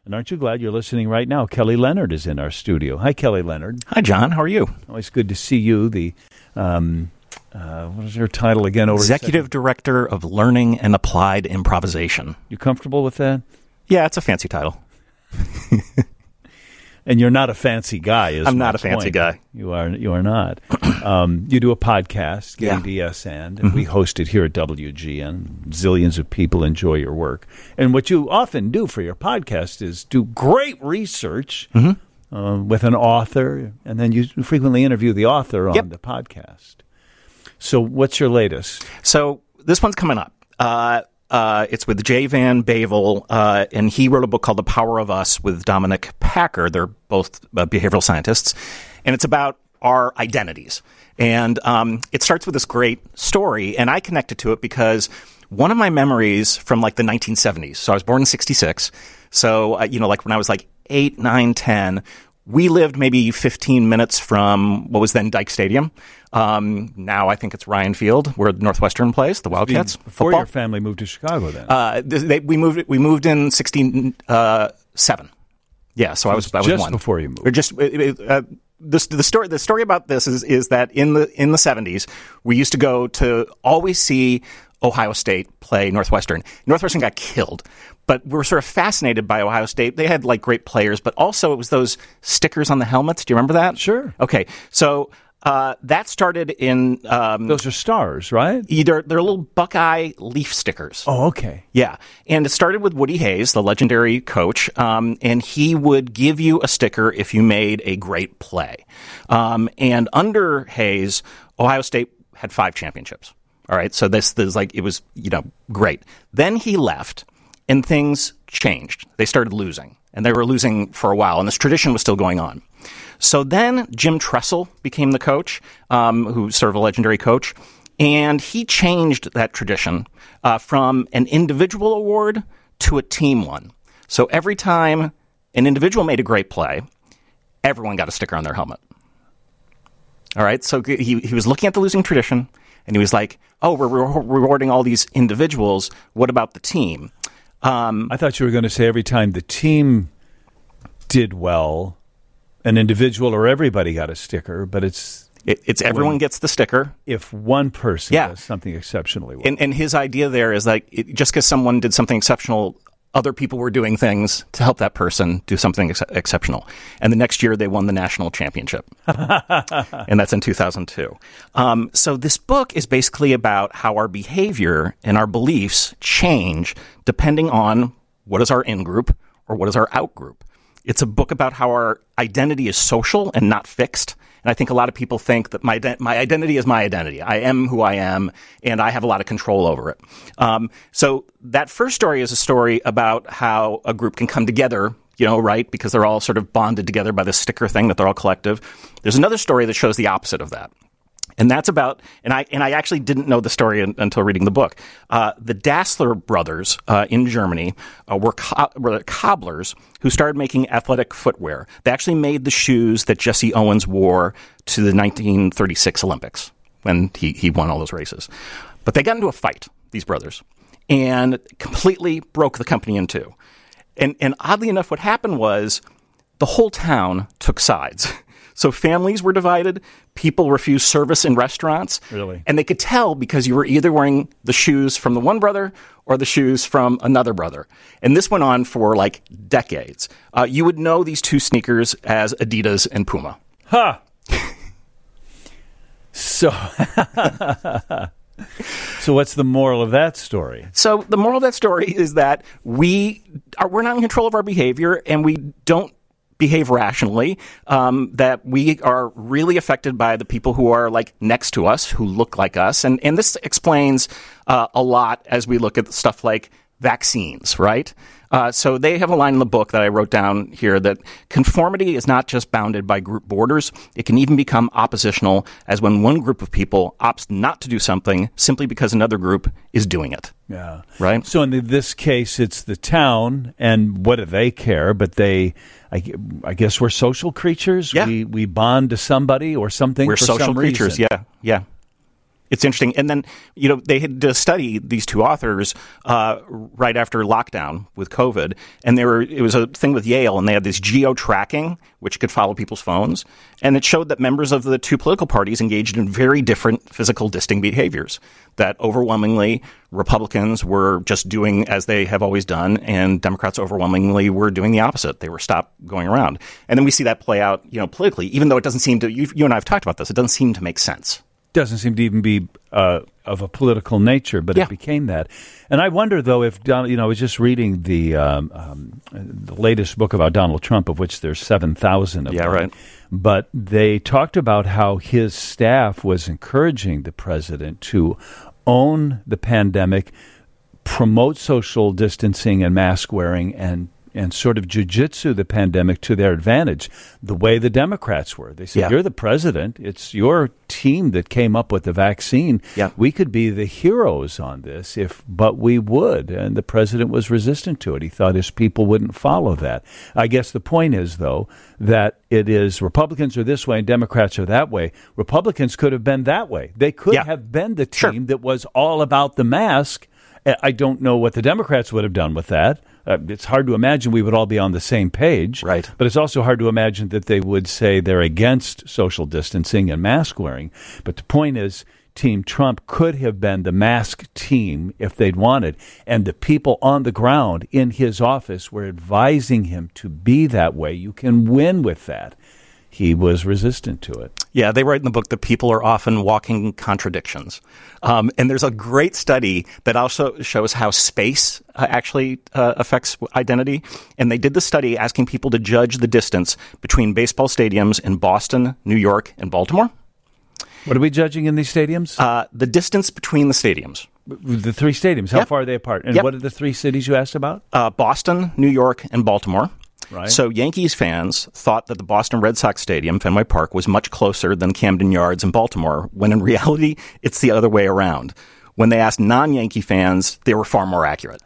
And aren't you glad you're listening right now? Kelly Leonard is in our studio. Hi, Kelly Leonard. Hi, John. How are you? Always good to see you. The what is your title again? Executive Director of Learning and Applied Improvisation. You comfortable with that? Yeah, it's a fancy title. And you're not a fancy guy, I'm not a fancy guy. You are not. You do a podcast, Getting DS and we host it here at WGN. Zillions of people enjoy your work. And what you often do for your podcast is do great research with an author, and then you frequently interview the author on the podcast. So what's your latest? So this one's coming up. It's with Jay Van Bavel, and he wrote a book called The Power of Us with Dominic Packer. They're both behavioral scientists, and it's about our identities. And it starts with this great story, and I connected to it because one of my memories from like the 1970s, so I was born in 66, so, like when I was like 8, 9, 10, we lived maybe 15 minutes from what was then Dyke Stadium. Now I think it's Ryan Field, where Northwestern plays, the Wildcats. Before your family moved to Chicago, then we moved in 67. Yeah, so I was just one. Before you moved. Or just the story about this is that in the 70s we used to go to always see Ohio State play Northwestern. Northwestern got killed, but we were sort of fascinated by Ohio State. They had like great players, but also it was those stickers on the helmets. Do you remember that? Sure. Okay, so that started in those are stars, right? They're little Buckeye leaf stickers. Oh, okay. Yeah, and it started with Woody Hayes, the legendary coach, and he would give you a sticker if you made a great play. And under Hayes, Ohio State had 5 championships. All right, so this like it was great. Then he left, and things changed. They started losing, and they were losing for a while, and this tradition was still going on. So then Jim Tressel became the coach, who's sort of a legendary coach, and he changed that tradition from an individual award to a team one. So every time an individual made a great play, everyone got a sticker on their helmet. All right, so he was looking at the losing tradition, and he was like, oh, we're rewarding all these individuals. What about the team? I thought you were going to say every time the team did well, an individual or everybody got a sticker, but it's everyone gets the sticker. If one person does something exceptionally well. And his idea there is like just because someone did something exceptional, other people were doing things to help that person do something exceptional. And the next year they won the national championship. And that's in 2002. So this book is basically about how our behavior and our beliefs change depending on what is our in-group or what is our out-group. It's a book about how our identity is social and not fixed. And I think a lot of people think that my identity is my identity. I am who I am, and I have a lot of control over it. So that first story is a story about how a group can come together, right? Because they're all sort of bonded together by this sticker thing that they're all collective. There's another story that shows the opposite of that. And that's about, and I actually didn't know the story until reading the book. The Dassler brothers in Germany were cobblers who started making athletic footwear. They actually made the shoes that Jesse Owens wore to the 1936 Olympics when he won all those races. But they got into a fight, these brothers, and completely broke the company in two. And oddly enough, what happened was the whole town took sides. So families were divided. People refused service in restaurants. Really? And they could tell because you were either wearing the shoes from the one brother or the shoes from another brother. And this went on for like decades. You would know these two sneakers as Adidas and Puma. Huh. So what's the moral of that story? So the moral of that story is that we're not in control of our behavior, and we don't behave rationally, that we are really affected by the people who are like next to us, who look like us. And this explains a lot as we look at stuff like vaccines, right? So they have a line in the book that I wrote down here that conformity is not just bounded by group borders. It can even become oppositional, as when one group of people opts not to do something simply because another group is doing it. Yeah. Right? So in this case, it's the town, and what do they care? But I guess we're social creatures. Yeah. We bond to somebody or something. We're for social some creatures. reason. Yeah. It's interesting. And then, they had to study, these two authors, right after lockdown with COVID. And it was a thing with Yale, and they had this geo-tracking, which could follow people's phones. And it showed that members of the two political parties engaged in very different physical distinct behaviors. That overwhelmingly, Republicans were just doing as they have always done, and Democrats overwhelmingly were doing the opposite. They were stopped going around. And then we see that play out, politically, even though it doesn't seem to, you and I have talked about this, it doesn't seem to make sense. Doesn't seem to even be of a political nature, but it became that. And I wonder, though, if Donald, I was just reading the latest book about Donald Trump, of which there's 7,000 of them. Yeah, right. But they talked about how his staff was encouraging the president to own the pandemic, promote social distancing and mask wearing, and sort of jujitsu the pandemic to their advantage, the way the Democrats were. They said, you're the president. It's your team that came up with the vaccine. Yeah. We could be the heroes on this, but we would. And the president was resistant to it. He thought his people wouldn't follow that. I guess the point is, though, that it is Republicans are this way and Democrats are that way. Republicans could have been that way. They could have been the team that was all about the mask. I don't know what the Democrats would have done with that. It's hard to imagine we would all be on the same page. Right. But it's also hard to imagine that they would say they're against social distancing and mask wearing. But the point is, Team Trump could have been the mask team if they'd wanted. And the people on the ground in his office were advising him to be that way. You can win with that. He was resistant to it. Yeah, they write in the book that people are often walking contradictions. And there's a great study that also shows how space actually affects identity. And they did the study asking people to judge the distance between baseball stadiums in Boston, New York, and Baltimore. What are we judging in these stadiums? The distance between the stadiums. The three stadiums. How far are they apart? And what are the three cities you asked about? Boston, New York, and Baltimore. Right. So Yankees fans thought that the Boston Red Sox Stadium, Fenway Park, was much closer than Camden Yards in Baltimore, when in reality, it's the other way around. When they asked non-Yankee fans, they were far more accurate.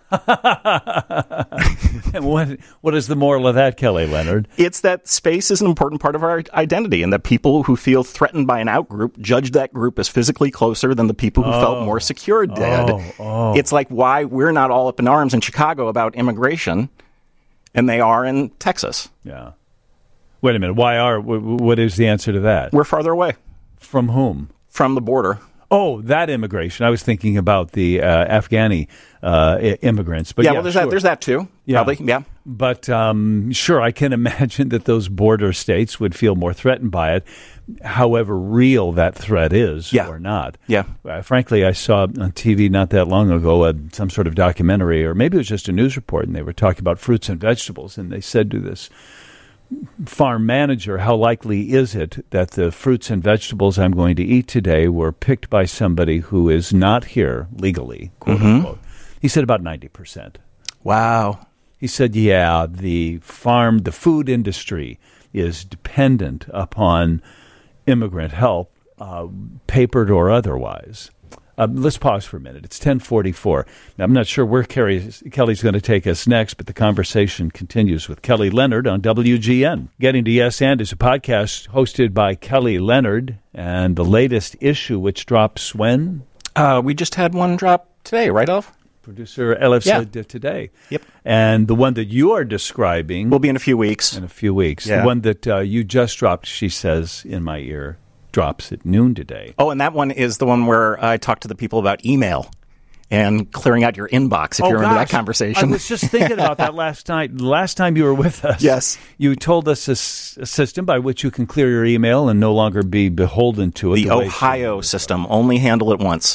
And what is the moral of that, Kelly Leonard? It's that space is an important part of our identity, and that people who feel threatened by an out-group judge that group as physically closer than the people who felt more secure did. It's like why we're not all up in arms in Chicago about immigration, and they are in Texas. Yeah. Wait a minute. What is the answer to that? We're farther away. From whom? From the border. Oh, that immigration. I was thinking about the Afghani immigrants. But there's that too. Probably, yeah. But sure, I can imagine that those border states would feel more threatened by it, however real that threat is or not. Yeah. Frankly, I saw on TV not that long ago some sort of documentary, or maybe it was just a news report, and they were talking about fruits and vegetables, and they said to this farm manager, how likely is it that the fruits and vegetables I'm going to eat today were picked by somebody who is not here legally, quote unquote? He said about 90%. Wow. He said, the food industry is dependent upon immigrant help, papered or otherwise. Let's pause for a minute. It's 10:44. Now, I'm not sure where Kelly's going to take us next, but the conversation continues with Kelly Leonard on WGN. Getting to Yes and is a podcast hosted by Kelly Leonard, and the latest issue, which drops when? We just had one drop today, right, Elf? Producer Elif said today. Yep. And the one that you are describing will be in a few weeks. Yeah. The one that you just dropped, she says in my ear, drops at noon today. Oh, and that one is the one where I talked to the people about email and clearing out your inbox, if you remember that conversation. I was just thinking about that last night. Last time you were with us, yes, you told us a system by which you can clear your email and no longer be beholden to it. The Ohio system. Only handle it once.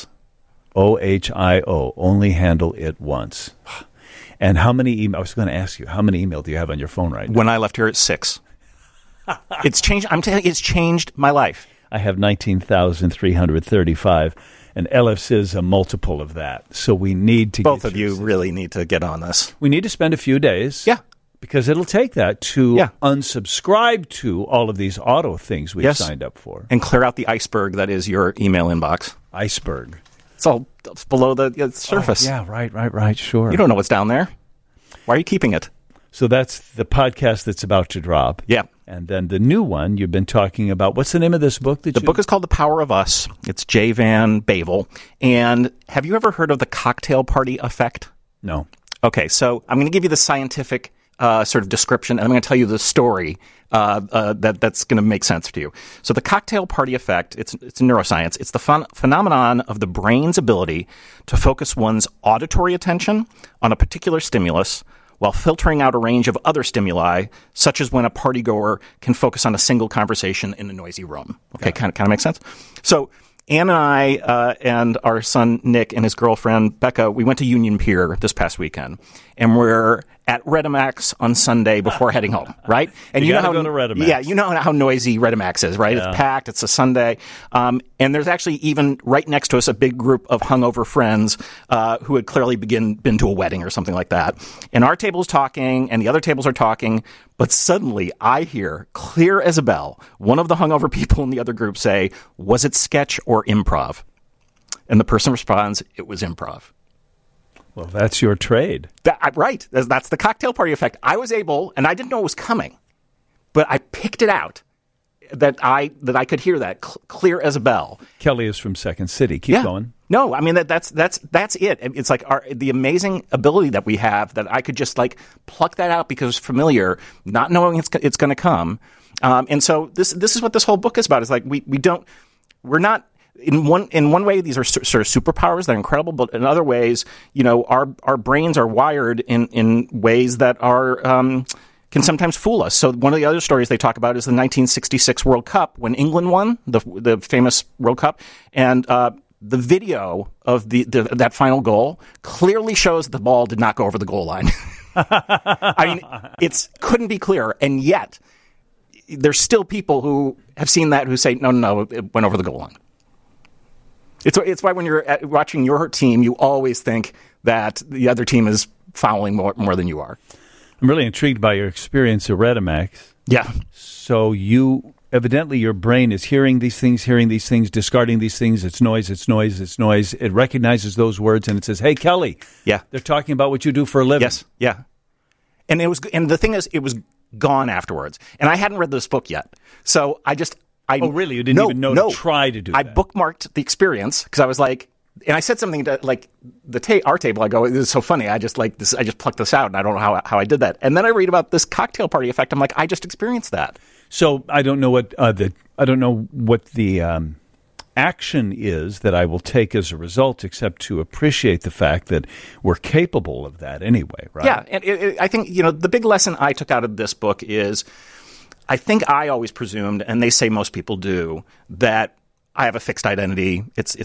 OHIO. Only handle it once. And how many email? I was going to ask you, how many email do you have on your phone right now? When I left here at 6. It's changed. I'm telling you, it's changed my life. I have 19,335, and Elif's is a multiple of that. So we need to both of you really need to get on this. We need to spend a few days. Yeah. Because it'll take that to unsubscribe to all of these auto things we've signed up for. And clear out the iceberg that is your email inbox. Iceberg. It's all below the surface. Oh, yeah, right, sure. You don't know what's down there. Why are you keeping it? So that's the podcast that's about to drop. Yeah. And then the new one you've been talking about. What's the name of this book? The book is called The Power of Us. It's Jay Van Bavel. And have you ever heard of the cocktail party effect? No. Okay, so I'm going to give you the scientific sort of description, and I'm going to tell you the story that's going to make sense to you. So the cocktail party effect, it's neuroscience. It's the phenomenon of the brain's ability to focus one's auditory attention on a particular stimulus while filtering out a range of other stimuli, such as when a partygoer can focus on a single conversation in a noisy room. Okay, kind of makes sense? So Anne and I and our son Nick and his girlfriend Becca, we went to Union Pier this past weekend, and we're at Redimax on Sunday before heading home, right? And you know how go to Redimax. Yeah, you know how noisy Redimax is, right? Yeah. It's packed. It's a Sunday, and there's actually even right next to us a big group of hungover friends who had clearly been to a wedding or something like that. And our table is talking, and the other tables are talking. But suddenly, I hear, clear as a bell, one of the hungover people in the other group say, "Was it sketch or improv?" And the person responds, "It was improv." Well, that's your trade. Right. That's the cocktail party effect. I was able, and I didn't know it was coming, but I picked it out that I could hear that clear as a bell. Kelly is from Second City. Keep going. No, I mean that's it. It's like the amazing ability that we have that I could just like pluck that out because it's familiar, not knowing it's going to come. And so this is what this whole book is about. Is like we're not. In one way, these are sort of superpowers that are incredible, but in other ways, our brains are wired in ways that are can sometimes fool us. So one of the other stories they talk about is the 1966 World Cup when England won the famous World Cup, and the video of that final goal clearly shows that the ball did not go over the goal line. I mean, it couldn't be clearer, and yet there's still people who have seen that who say, no, it went over the goal line. It's why when you're watching your team, you always think that the other team is fouling more than you are. I'm really intrigued by your experience at Redimax. Yeah. So evidently your brain is hearing these things, discarding these things. It's noise. It recognizes those words and it says, "Hey, Kelly." Yeah. They're talking about what you do for a living. Yes. Yeah. And the thing is, it was gone afterwards. And I hadn't read this book yet. So oh, really? You didn't even know to try to do that? I bookmarked the experience because I was like, and I said something to like our table. I go, "This is so funny. I just like this. I just plucked this out, and I don't know how I did that." And then I read about this cocktail party effect. I'm like, I just experienced that. So I don't know what the action is that I will take as a result, except to appreciate the fact that we're capable of that anyway, right? Yeah, and I think the big lesson I took out of this book is, I think I always presumed, and they say most people do, that I have a fixed identity.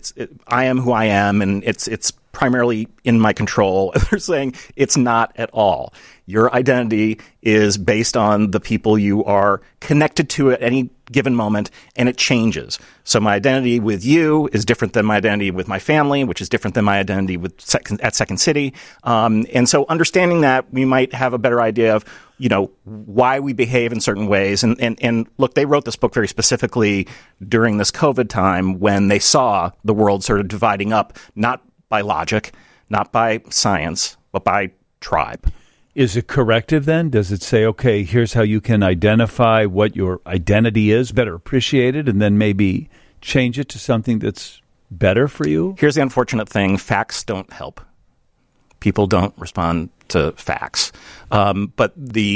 I am who I am, and it's primarily in my control. They're saying it's not at all. Your identity is based on the people you are connected to at any given moment, and it changes. So my identity with you is different than my identity with my family, which is different than my identity at Second City. And so understanding that, we might have a better idea of why we behave in certain ways. And look, they wrote this book very specifically during this COVID time when they saw the world sort of dividing up, not by logic, not by science, but by tribe. Is it corrective then? Does it say, okay, here's how you can identify what your identity is, better appreciate it, and then maybe change it to something that's better for you? Here's the unfortunate thing. Facts don't help. People don't respond to facts. But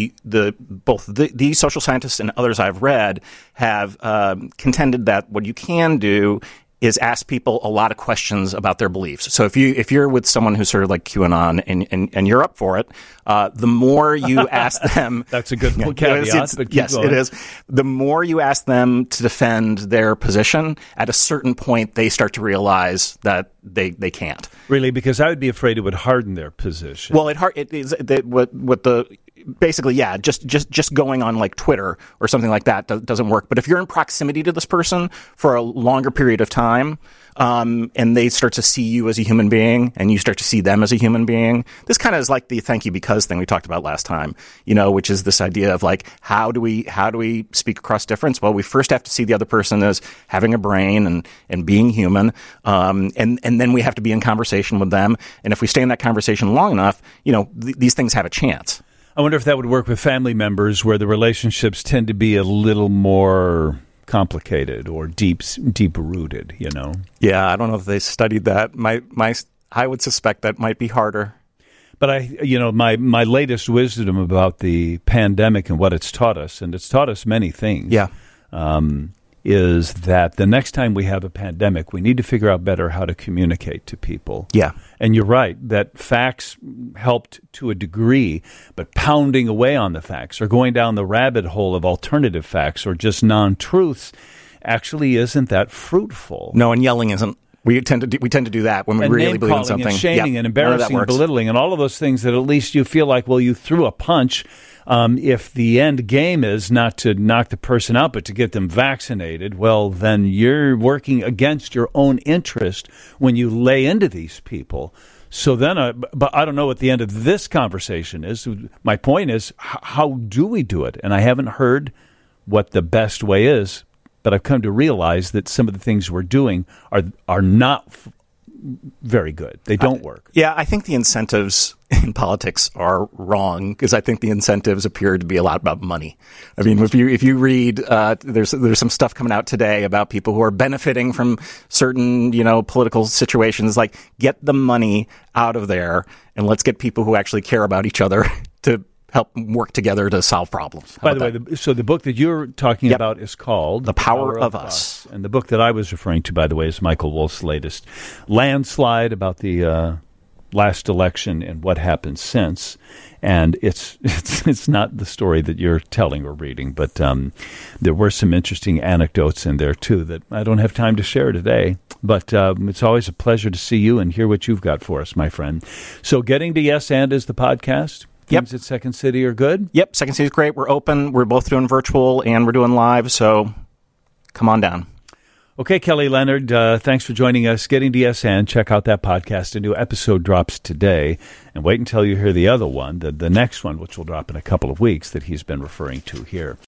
both these social scientists and others I've read have contended that what you can do is ask people a lot of questions about their beliefs. So if you're with someone who's sort of like QAnon and you're up for it, the more you ask them, that's a good caveat. Yes, it is. The more you ask them to defend their position, at a certain point they start to realize that they can't. Really, because I would be afraid it would harden their position. Well, it is what the. Basically, yeah, just going on like Twitter or something like that doesn't work. But if you're in proximity to this person for a longer period of time, and they start to see you as a human being and you start to see them as a human being, this kind of is like the thank you because thing we talked about last time, which is this idea of like, how do we speak across difference? Well, we first have to see the other person as having a brain and being human. And then we have to be in conversation with them. And if we stay in that conversation long enough, these things have a chance. I wonder if that would work with family members where the relationships tend to be a little more complicated or deep-rooted, you know? Yeah, I don't know if they studied that. I would suspect that might be harder. But my latest wisdom about the pandemic and what it's taught us, and it's taught us many things. Yeah. Is that the next time we have a pandemic, we need to figure out better how to communicate to people. Yeah. And you're right, that facts helped to a degree, but pounding away on the facts or going down the rabbit hole of alternative facts or just non-truths actually isn't that fruitful. No, and yelling isn't. We tend to do that when we really believe in something. And shaming and embarrassing and belittling and all of those things that at least you feel like, well, you threw a punch. If the end game is not to knock the person out, but to get them vaccinated, well, then you're working against your own interest when you lay into these people. So then, but I don't know what the end of this conversation is. My point is, how do we do it? And I haven't heard what the best way is, but I've come to realize that some of the things we're doing are not very good. They don't work. Yeah, I think the incentives in politics are wrong because I think the incentives appear to be a lot about money. I mean, if you read, there's some stuff coming out today about people who are benefiting from certain, political situations. Like, get the money out of there and let's get people who actually care about each other to help work together to solve problems. By the way, so the book that you're talking about is called The Power of Us. And the book that I was referring to, by the way, is Michael Wolff's latest, Landslide, about the last election and what happened since. And it's not the story that you're telling or reading, but there were some interesting anecdotes in there, too, that I don't have time to share today. But it's always a pleasure to see you and hear what you've got for us, my friend. So Getting to Yes and is the podcast. Things at Second City are good? Yep, Second City is great. We're open. We're both doing virtual and we're doing live, so come on down. Okay, Kelly Leonard, thanks for joining us. Getting to Yes and, check out that podcast. A new episode drops today. And wait until you hear the other one, the next one, which will drop in a couple of weeks, that he's been referring to here.